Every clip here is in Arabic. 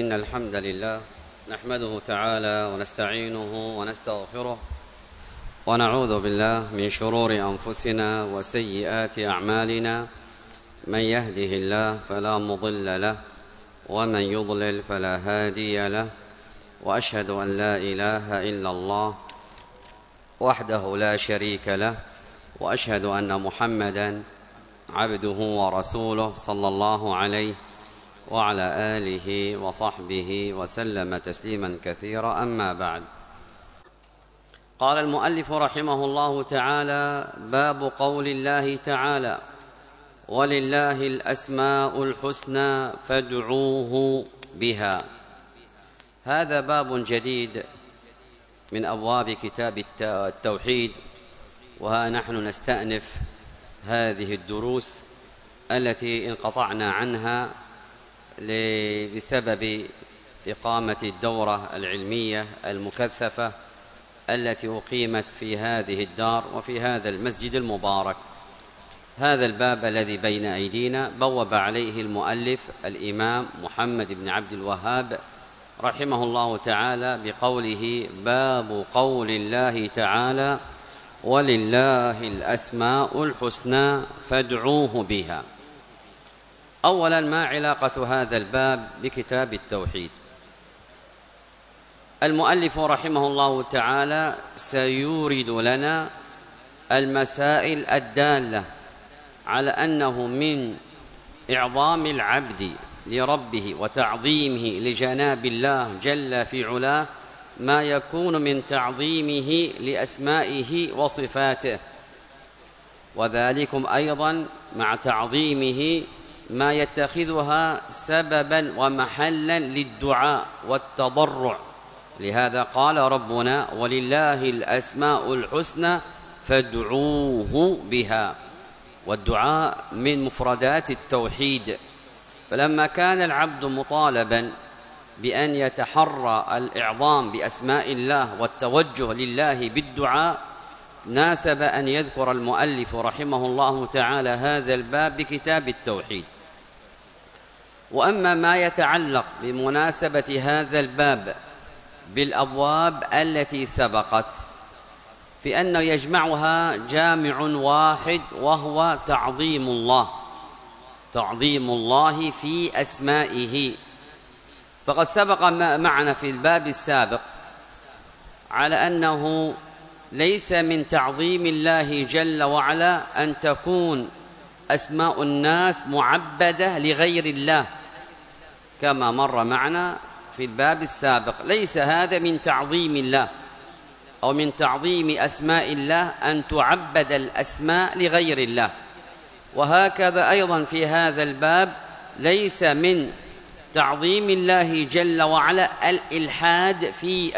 إن الحمد لله نحمده تعالى ونستعينه ونستغفره ونعوذ بالله من شرور أنفسنا وسيئات أعمالنا. من يهده الله فلا مضل له ومن يضلل فلا هادي له، وأشهد أن لا إله إلا الله وحده لا شريك له، وأشهد أن محمدا عبده ورسوله صلى الله عليه وعلى آله وصحبه وسلم تسليما كثيرا. أما بعد، قال المؤلف رحمه الله تعالى: باب قول الله تعالى: ولله الأسماء الحسنى فادعوه بها. هذا باب جديد من أبواب كتاب التوحيد، وها نحن نستأنف هذه الدروس التي انقطعنا عنها بسبب إقامة الدورة العلمية المكثفة التي أقيمت في هذه الدار وفي هذا المسجد المبارك. هذا الباب الذي بين أيدينا بوب عليه المؤلف الإمام محمد بن عبد الوهاب رحمه الله تعالى بقوله: باب قول الله تعالى: ولله الأسماء الحسنى فادعوه بها. أولا، ما علاقة هذا الباب بكتاب التوحيد؟ المؤلف رحمه الله تعالى سيورد لنا المسائل الدالة على أنه من إعظام العبد لربه وتعظيمه لجناب الله جل في علاه ما يكون من تعظيمه لأسمائه وصفاته، وذلكم أيضا مع تعظيمه ما يتخذها سببا ومحلا للدعاء والتضرع. لهذا قال ربنا: ولله الأسماء الحسنى فادعوه بها. والدعاء من مفردات التوحيد، فلما كان العبد مطالبا بأن يتحرى الإعظام بأسماء الله والتوجه لله بالدعاء، ناسب أن يذكر المؤلف رحمه الله تعالى هذا الباب بكتاب التوحيد. وأما ما يتعلق بمناسبة هذا الباب بالأبواب التي سبقت، في أنه يجمعها جامع واحد، وهو تعظيم الله في أسمائه. فقد سبق معنا في الباب السابق على أنه ليس من تعظيم الله جل وعلا أن تكون أسماء الناس معبدة لغير الله، كما مر معنا في الباب السابق. ليس هذا من تعظيم الله أو من تعظيم أسماء الله أن تعبد الأسماء لغير الله. وهكذا أيضا في هذا الباب ليس من تعظيم الله جل وعلا الإلحاد في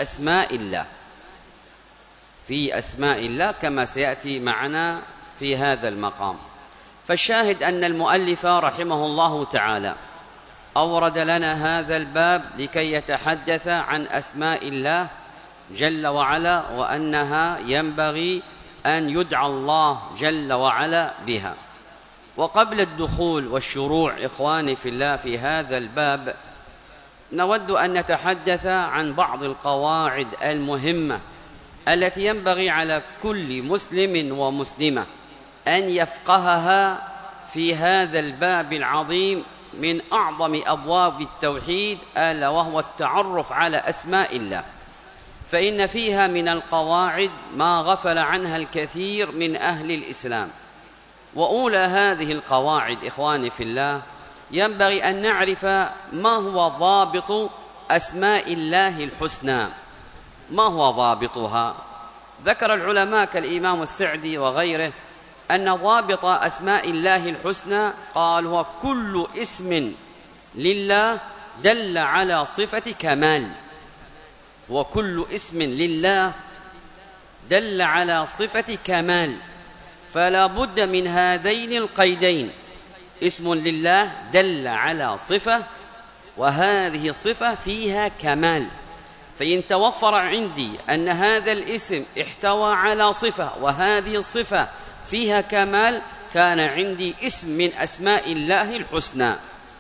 أسماء الله كما سيأتي معنا في هذا المقام. فالشاهد أن المؤلف رحمه الله تعالى أورد لنا هذا الباب لكي يتحدث عن أسماء الله جل وعلا، وأنها ينبغي أن يدعى الله جل وعلا بها. وقبل الدخول والشروع إخواني في الله في هذا الباب، نود أن نتحدث عن بعض القواعد المهمة التي ينبغي على كل مسلم ومسلمة أن يفقهها في هذا الباب العظيم من أعظم أبواب التوحيد، ألا وهو التعرف على أسماء الله. فإن فيها من القواعد ما غفل عنها الكثير من أهل الإسلام. وأولى هذه القواعد إخواني في الله، ينبغي أن نعرف ما هو ضابط أسماء الله الحسنى. ما هو ضابطها؟ ذكر العلماء كالإمام السعدي وغيره أن ضابط أسماء الله الحسنى قال: هو كل اسم لله دل على صفة كمال. وكل اسم لله دل على صفة كمال، فلا بد من هذين القيدين: اسم لله دل على صفة، وهذه صفة فيها كمال. فإن توفر عندي أن هذا الاسم احتوى على صفة وهذه الصفة فيها كمال، كان عندي اسم من أسماء الله الحسنى.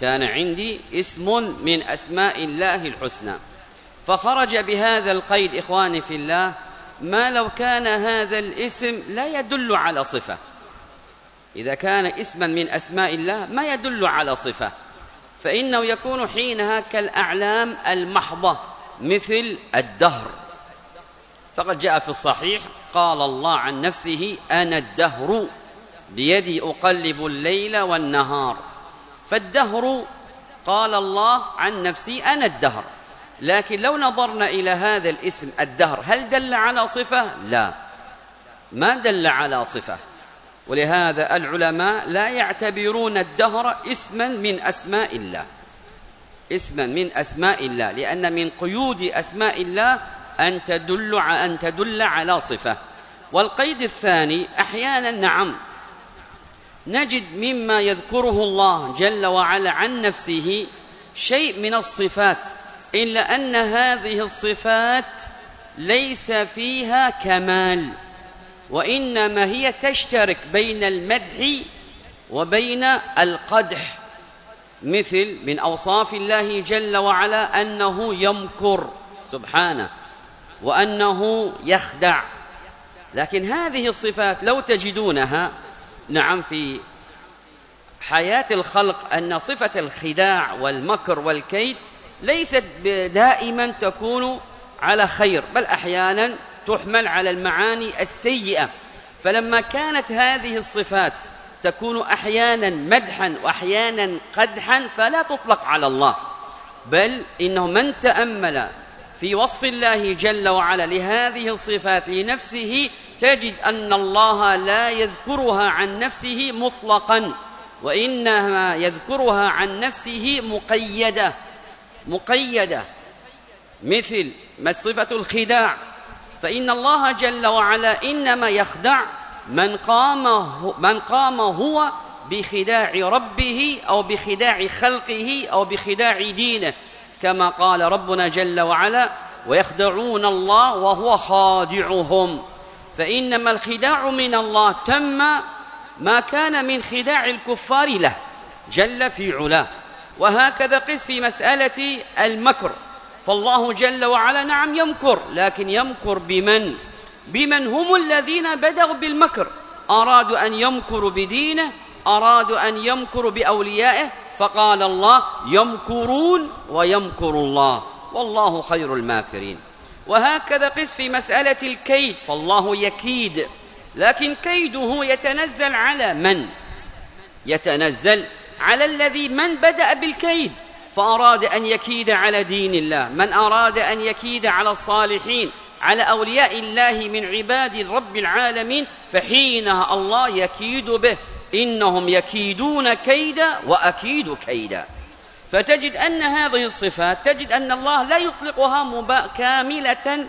كان عندي اسم من أسماء الله الحسنى، فخرج بهذا القيد إخواني في الله ما لو كان هذا الاسم لا يدل على صفة. إذا كان اسما من أسماء الله ما يدل على صفة فإنه يكون حينها كالأعلام المحضة مثل الدهر. فقد جاء في الصحيح قال الله عن نفسه أنا الدهر بيدي أقلب الليل والنهار، فالدهر قال الله عن نفسي أنا الدهر. لكن لو نظرنا إلى هذا الاسم الدهر هل دل على صفة؟ لا، ما دل على صفة. ولهذا العلماء لا يعتبرون الدهر اسما من أسماء الله، اسما من أسماء الله، لأن من قيود أسماء الله أن تدل على صفة. والقيد الثاني أحيانا نعم نجد مما يذكره الله جل وعلا عن نفسه شيء من الصفات، إلا أن هذه الصفات ليس فيها كمال، وإنما هي تشترك بين المدح وبين القدح. مثل من أوصاف الله جل وعلا أنه يمكر سبحانه وأنه يخدع. لكن هذه الصفات لو تجدونها نعم في حياة الخلق أن صفة الخداع والمكر والكيد ليست دائما تكون على خير، بل أحيانا تحمل على المعاني السيئة. فلما كانت هذه الصفات تكون أحيانا مدحا وأحيانا قدحا فلا تطلق على الله، بل إنه من تأمل في وصف الله جل وعلا لهذه الصفات لنفسه تجد أن الله لا يذكرها عن نفسه مطلقا، وإنما يذكرها عن نفسه مقيدة. مثل ما صفة الخداع، فإن الله جل وعلا إنما يخدع من قام هو بخداع ربه أو بخداع خلقه أو بخداع دينه، كما قال ربنا جل وعلا ويخدعون الله وهو خادعهم. فإنما الخداع من الله تم ما كان من خداع الكفار له جل في علاه. وهكذا قس في مسألة المكر، فالله جل وعلا نعم يمكر، لكن يمكر بمن هم الذين بدأوا بالمكر، أرادوا أن يمكروا بدينه، أرادوا أن يمكروا بأوليائه، فقال الله يمكرون ويمكر الله والله خير الماكرين. وهكذا قس في مسألة الكيد، فالله يكيد، لكن كيده يتنزل على من؟ يتنزل على الذي من بدأ بالكيد فأراد أن يكيد على دين الله، من أراد أن يكيد على الصالحين على أولياء الله من عباد رب العالمين، فحينها الله يكيد به، إنهم يكيدون كيدا وأكيد كيدا. فتجد أن هذه الصفات تجد أن الله لا يطلقها كاملة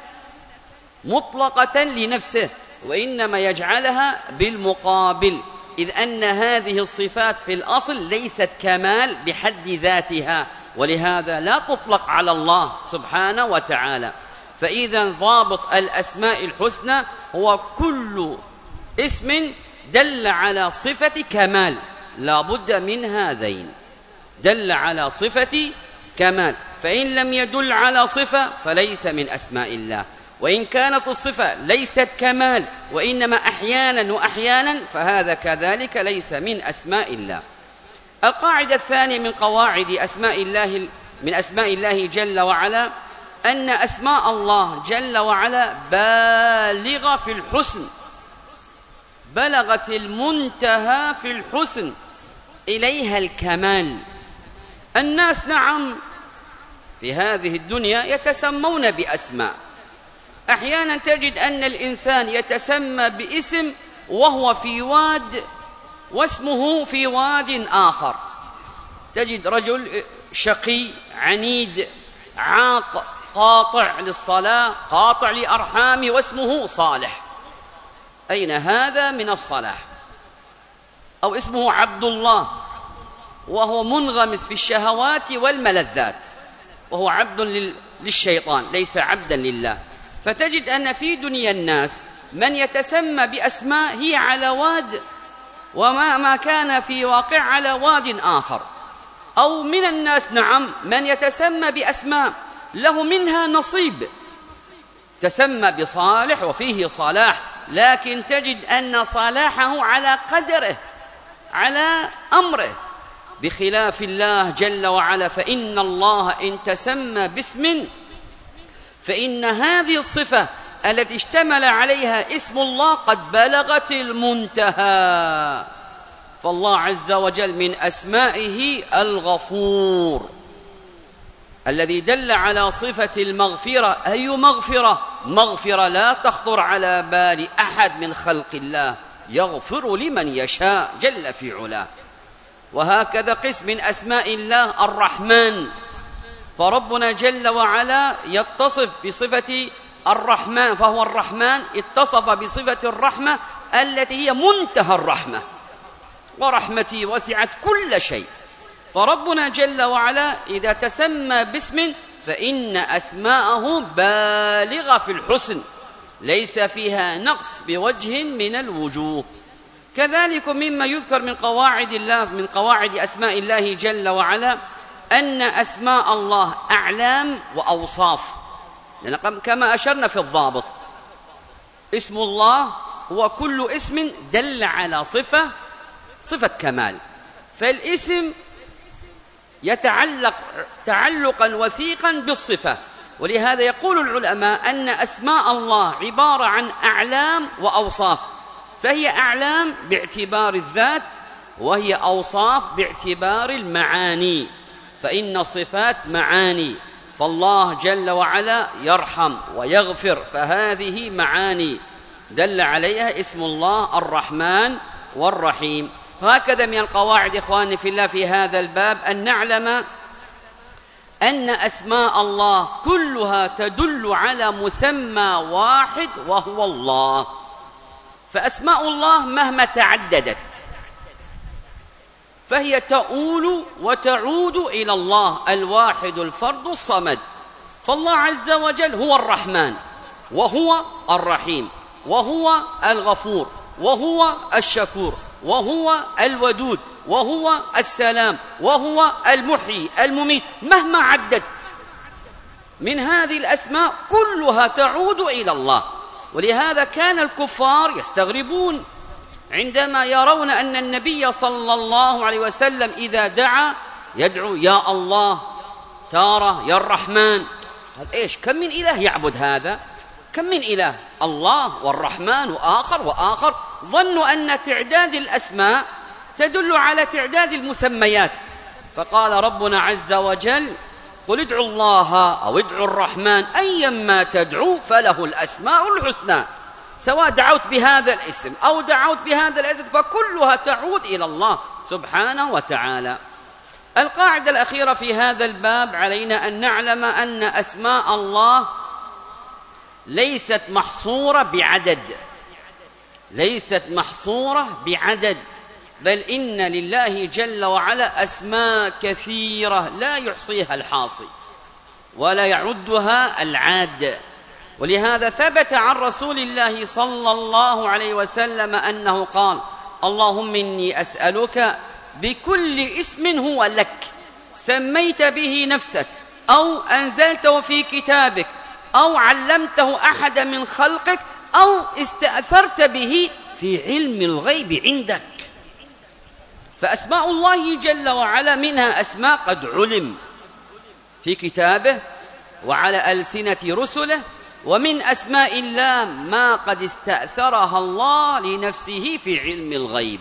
مطلقة لنفسه، وإنما يجعلها بالمقابل، إذ أن هذه الصفات في الأصل ليست كمال بحد ذاتها، ولهذا لا تطلق على الله سبحانه وتعالى. فإذا ضابط الأسماء الحسنى هو كل اسم دل على صفة كمال، لا بد من هذين، دل على صفة كمال، فإن لم يدل على صفة فليس من أسماء الله، وإن كانت الصفة ليست كمال وإنما أحيانا وأحيانا فهذا كذلك ليس من أسماء الله. القاعدة الثانية من قواعد من أسماء الله جل وعلا أن أسماء الله جل وعلا بالغة في الحسن، بلغت المنتهى في الحسن، إليها الكمال. الناس نعم في هذه الدنيا يتسمون بأسماء، أحيانا تجد أن الإنسان يتسمى باسم وهو في واد واسمه في واد آخر. تجد رجل شقي عنيد عاق قاطع للصلاة قاطع لأرحام واسمه صالح، أين هذا من الصلاح؟ أو اسمه عبد الله وهو منغمس في الشهوات والملذات وهو عبد للشيطان ليس عبدا لله. فتجد أن في دنيا الناس من يتسمى بأسماء هي على واد وما كان في واقع على واد آخر. أو من الناس نعم من يتسمى بأسماء له منها نصيب، تسمى بصالح وفيه صلاح، لكن تجد أن صلاحه على قدره على أمره، بخلاف الله جل وعلا. فإن الله إن تسمى باسم فإن هذه الصفة التي اشتمل عليها اسم الله قد بلغت المنتهى. فالله عز وجل من أسمائه الغفور الذي دل على صفة المغفرة. أي مغفرة؟ مغفرة لا تخطر على بال أحد من خلق الله، يغفر لمن يشاء جل في علاه. وهكذا قسم من أسماء الله الرحمن، فربنا جل وعلا يتصف بصفة الرحمن، فهو الرحمن اتصف بصفة الرحمة التي هي منتهى الرحمة، ورحمتي وسعت كل شيء. فربنا جل وعلا إذا تسمى باسم فإن أسماءه بالغة في الحسن، ليس فيها نقص بوجه من الوجوه. كذلك مما يذكر من قواعد الله، من قواعد أسماء الله جل وعلا، أن أسماء الله أعلام وأوصاف، لأن كما أشرنا في الضابط اسم الله هو كل اسم دل على صفة كمال، فالاسم يتعلق تعلقا وثيقا بالصفة. ولهذا يقول العلماء أن أسماء الله عبارة عن أعلام وأوصاف، فهي أعلام باعتبار الذات، وهي أوصاف باعتبار المعاني، فإن الصفات معاني، فالله جل وعلا يرحم ويغفر، فهذه معاني دل عليها اسم الله الرحمن والرحيم. هكذا من القواعد إخواني في الله في هذا الباب أن نعلم أن أسماء الله كلها تدل على مسمى واحد وهو الله. فأسماء الله مهما تعددت فهي تؤول وتعود إلى الله الواحد الفرد الصمد. فالله عز وجل هو الرحمن، وهو الرحيم، وهو الغفور، وهو الشكور، وهو الودود، وهو السلام، وهو المحيي المميت. مهما عدت من هذه الأسماء كلها تعود إلى الله. ولهذا كان الكفار يستغربون عندما يرون أن النبي صلى الله عليه وسلم إذا دعا يدعو يا الله، تارة يا الرحمن. قال إيش، كم من إله يعبد هذا؟ كم من إله؟ الله والرحمن وآخر. ظنوا أن تعداد الأسماء تدل على تعداد المسميات، فقال ربنا عز وجل قل ادعوا الله أو ادعوا الرحمن أيما تدعوا فله الأسماء الحسنى، سواء دعوت بهذا الاسم أو دعوت بهذا الاسم فكلها تعود إلى الله سبحانه وتعالى. القاعدة الأخيرة في هذا الباب علينا أن نعلم أن أسماء الله ليست محصورة بعدد، بل إن لله جل وعلا أسماء كثيرة لا يحصيها الحاصي ولا يعدها العاد. ولهذا ثبت عن رسول الله صلى الله عليه وسلم أنه قال اللهم إني أسألك بكل اسم هو لك سميت به نفسك أو أنزلته في كتابك أو علمته أحد من خلقك أو استأثرت به في علم الغيب عندك. فأسماء الله جل وعلا منها أسماء قد علم في كتابه وعلى ألسنة رسله، ومن أسماء الله ما قد استأثرها الله لنفسه في علم الغيب.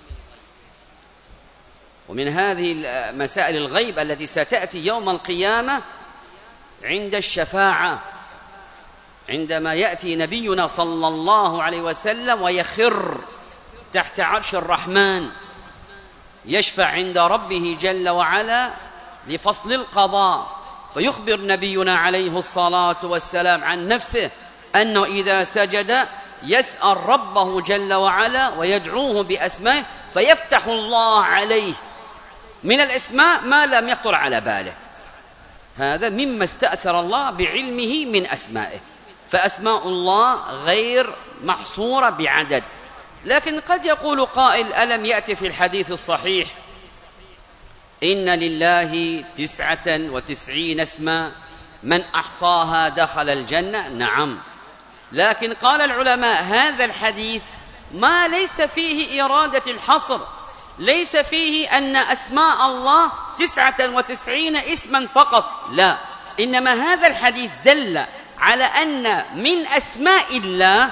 ومن هذه مسائل الغيب التي ستأتي يوم القيامة عند الشفاعة، عندما يأتي نبينا صلى الله عليه وسلم ويخر تحت عرش الرحمن يشفع عند ربه جل وعلا لفصل القضاء، فيخبر نبينا عليه الصلاة والسلام عن نفسه أنه إذا سجد يسأل ربه جل وعلا ويدعوه بأسمائه فيفتح الله عليه من الأسماء ما لم يخطر على باله. هذا مما استأثر الله بعلمه من أسمائه. فأسماء الله غير محصورة بعدد. لكن قد يقول قائل ألم يأتي في الحديث الصحيح إن لله 99 اسما من أحصاها دخل الجنة. نعم، لكن قال العلماء هذا الحديث ما ليس فيه إرادة الحصر، ليس فيه أن أسماء الله 99 اسما فقط، لا، إنما هذا الحديث دل على أن من أسماء الله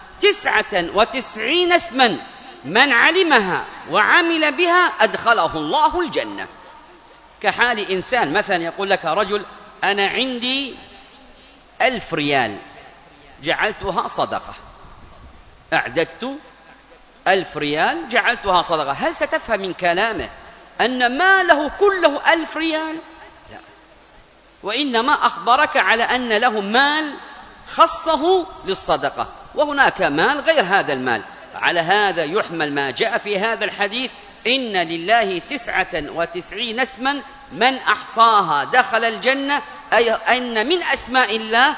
99 اسما من علمها وعمل بها أدخله الله الجنة. كحال إنسان مثلا يقول لك رجل أنا عندي 1000 ريال جعلتها صدقة، أعددت 1000 ريال جعلتها صدقة، هل ستفهم من كلامه أن ماله كله 1000 ريال؟ لا، وإنما أخبرك على أن له مال خصه للصدقة وهناك مال غير هذا المال. على هذا يحمل ما جاء في هذا الحديث إن لله 99 اسما من أحصاها دخل الجنة، أي أن من أسماء الله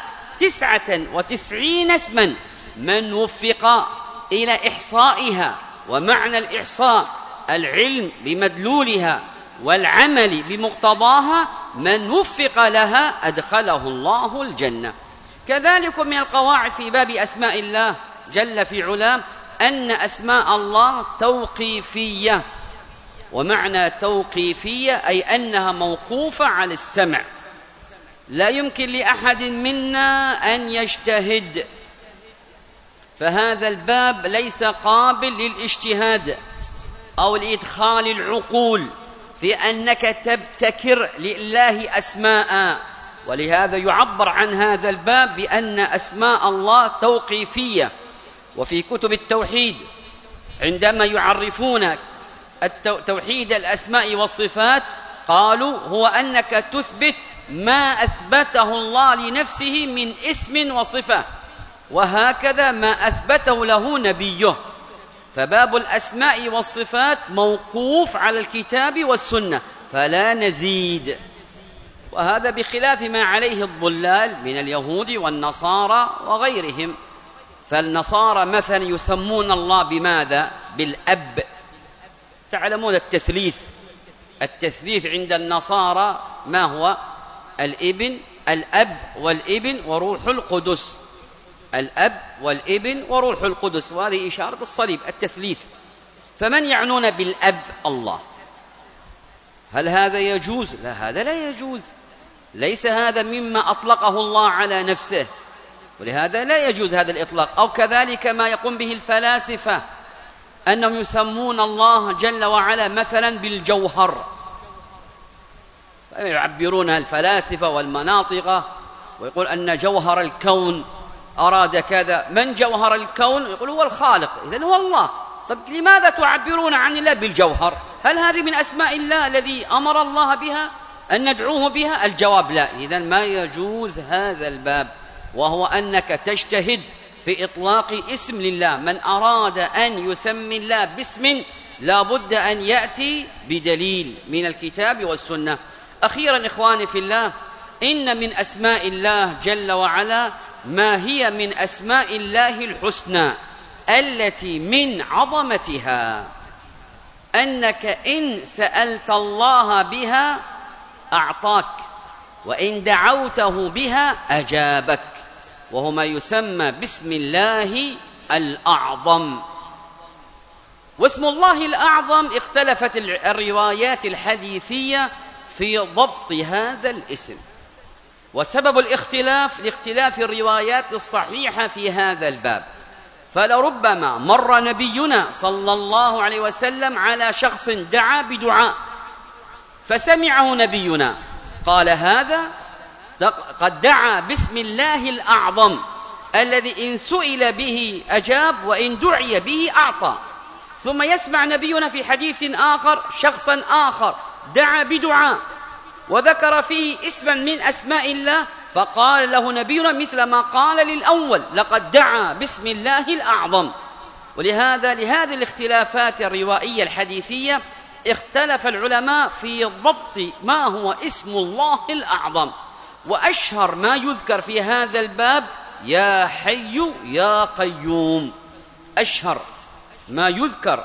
99 اسما من وفق إلى إحصائها، ومعنى الإحصاء العلم بمدلولها والعمل بمقتضاها، من وفق لها أدخله الله الجنة. كذلك من القواعد في باب أسماء الله جل في علام أن أسماء الله توقيفية، ومعنى توقيفية أي أنها موقوفة على السمع، لا يمكن لأحد منا أن يجتهد، فهذا الباب ليس قابل للاجتهاد أو لإدخال العقول في أنك تبتكر لله أسماء. ولهذا يعبر عن هذا الباب بأن أسماء الله توقيفية. وفي كتب التوحيد عندما يعرفون توحيد الأسماء والصفات قالوا هو أنك تثبت ما أثبته الله لنفسه من اسم وصفة، وهكذا ما أثبته له نبيه. فباب الأسماء والصفات موقوف على الكتاب والسنة فلا نزيد، وهذا بخلاف ما عليه الضلال من اليهود والنصارى وغيرهم. فالنصارى مثلا يسمون الله بماذا؟ بالأب. تعلمون التثليث عند النصارى ما هو؟ الابن، الأب والابن وروح القدس، الأب والابن وروح القدس، وهذه إشارة الصليب التثليث. فمن يعنون بالأب؟ الله. هل هذا يجوز؟ لا، هذا لا يجوز، ليس هذا مما أطلقه الله على نفسه، ولهذا لا يجوز هذا الإطلاق. أو كذلك ما يقوم به الفلاسفة أنهم يسمون الله جل وعلا مثلا بالجوهر، يعبرونها الفلاسفة والمناطقة ويقول أن جوهر الكون أراد كذا. من جوهر الكون؟ يقول هو الخالق، إذن هو الله. طب لماذا تعبرون عن الله بالجوهر؟ هل هذه من أسماء الله الذي أمر الله بها أن ندعوه بها؟ الجواب لا. إذن ما يجوز هذا الباب، وهو أنك تجتهد في إطلاق اسم لله. من أراد أن يسمي الله باسم لا بد أن يأتي بدليل من الكتاب والسنة. أخيرا إخواني في الله، إن من أسماء الله جل وعلا ما هي من أسماء الله الحسنى التي من عظمتها أنك إن سألت الله بها أعطاك، وإن دعوته بها أجابك، وهو ما يسمى باسم الله الأعظم. واسم الله الأعظم اختلفت الروايات الحديثية في ضبط هذا الاسم، وسبب الاختلاف لاختلاف الروايات الصحيحة في هذا الباب. فلربما مر نبينا صلى الله عليه وسلم على شخص دعا بدعاء فسمعه نبينا قال هذا قد دعا باسم الله الأعظم الذي إن سئل به أجاب وإن دعي به أعطى. ثم يسمع نبينا في حديث آخر شخصا آخر دعا بدعاء وذكر فيه اسما من أسماء الله فقال له نبينا مثل ما قال للأول لقد دعا باسم الله الأعظم. ولهذا لهذه الاختلافات الروائية الحديثية اختلف العلماء في ضبط ما هو اسم الله الأعظم. وأشهر ما يذكر في هذا الباب يا حي يا قيوم، أشهر ما يذكر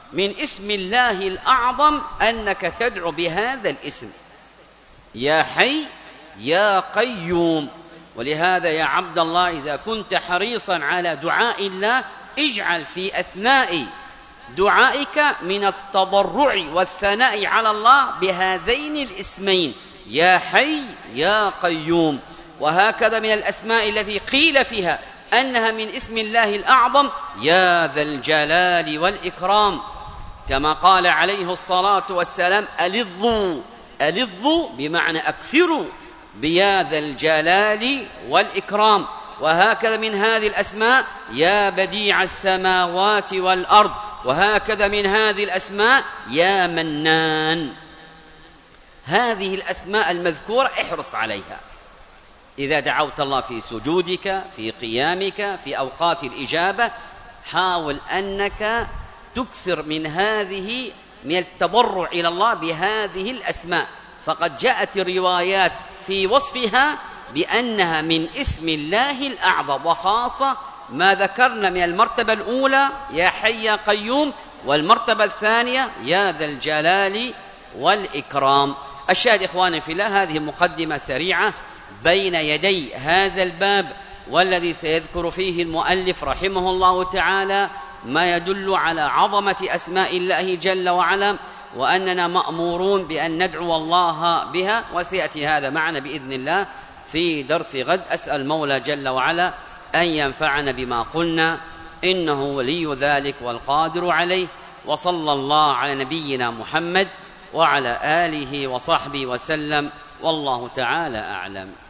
من اسم الله الأعظم أنك تدعو بهذا الاسم، يا حي يا قيوم. ولهذا يا عبد الله إذا كنت حريصا على دعاء الله اجعل في أثناء دعائك من التضرع والثناء على الله بهذين الاسمين، يا حي يا قيوم. وهكذا من الأسماء التي قيل فيها أنها من اسم الله الأعظم يا ذا الجلال والإكرام، كما قال عليه الصلاة والسلام ألظوا بمعنى أكثروا بيا ذا الجلال والإكرام. وهكذا من هذه الأسماء يا بديع السماوات والأرض، وهكذا من هذه الأسماء يا منان. هذه الأسماء المذكورة احرص عليها إذا دعوت الله في سجودك، في قيامك، في أوقات الإجابة، حاول أنك تكثر من التضرع إلى الله بهذه الأسماء، فقد جاءت الروايات في وصفها بأنها من اسم الله الأعظم، وخاصة ما ذكرنا من المرتبة الأولى يا حي يا قيوم، والمرتبة الثانية يا ذا الجلال والإكرام. الشاهد إخواني في الله، هذه مقدمة سريعة بين يدي هذا الباب، والذي سيذكر فيه المؤلف رحمه الله تعالى ما يدل على عظمة أسماء الله جل وعلا، وأننا مأمورون بأن ندعو الله بها، وسيأتي هذا معنا بإذن الله في درس غد. أسأل المولى جل وعلا أن ينفعنا بما قلنا، إنه ولي ذلك والقادر عليه. وصلى الله على نبينا محمد وعلى آله وصحبه وسلم، والله تعالى أعلم.